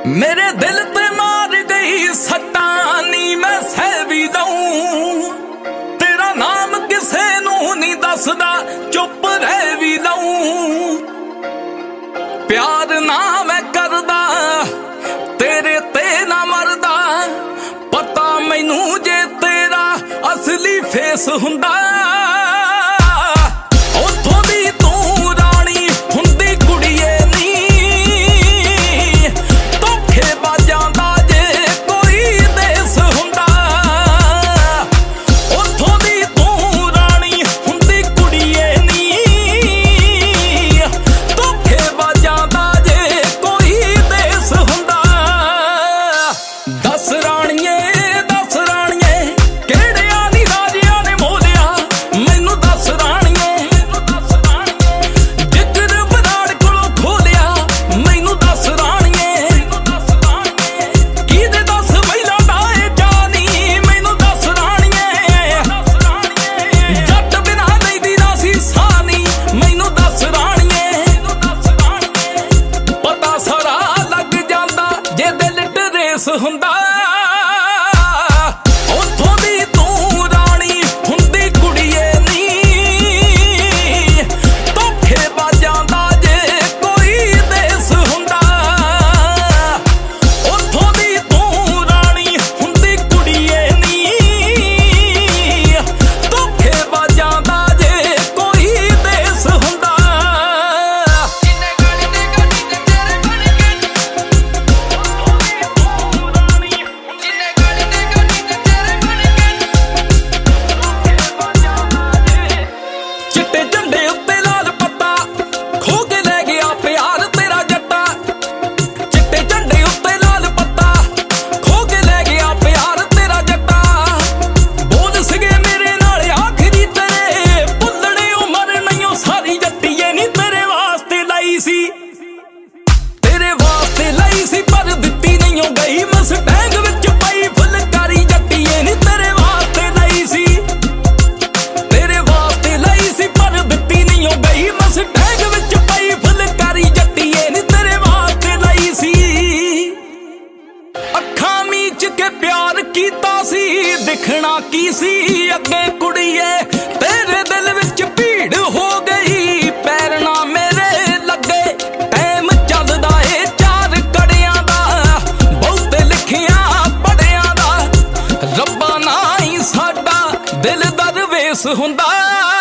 मेरे दिल पे मार गई सट्टा नी मैं सह भी दऊं। तेरा नाम किसे नू नहीं दसदा चुप रह भी लऊं। प्यार ना मैं करदा तेरे ते ना मरदा। पता मैनू जे तेरा असली फेस हुंदा। हुंदा उथों दी तू रानी हुंदी कुड़िए नी। धोखेबाजां दा जे कोई देस हुंदा। उथों दी तू रानी हुंदी कुड़िए नी। धोखेबाजां दा जे कोई देस हुंदा। तेरे वास्ते लाई सी पर दित्ती नहीं हो गई। मस्टैंग विच पाई फुलकारी जट्टिए नी तेरे वास्ते लाई सी। तेरे वास्ते लाई सी पर दित्ती नहीं हो गई। मस्टैंग विच पाई फुलकारी जट्टिए नी तेरे वास्ते लाई सी। अखां मीच के प्यार कीता सी दिखना की सी अगे कुड़िए। तेरे दिल विच भीड़ हो गई पैर ना मेरे लगे। टाइम चलदा ए चार कड़ियां दा बहुते लिखियां पढ़ियां दा। रब्बा ना ही साडा दिल दरवेश हुंदा।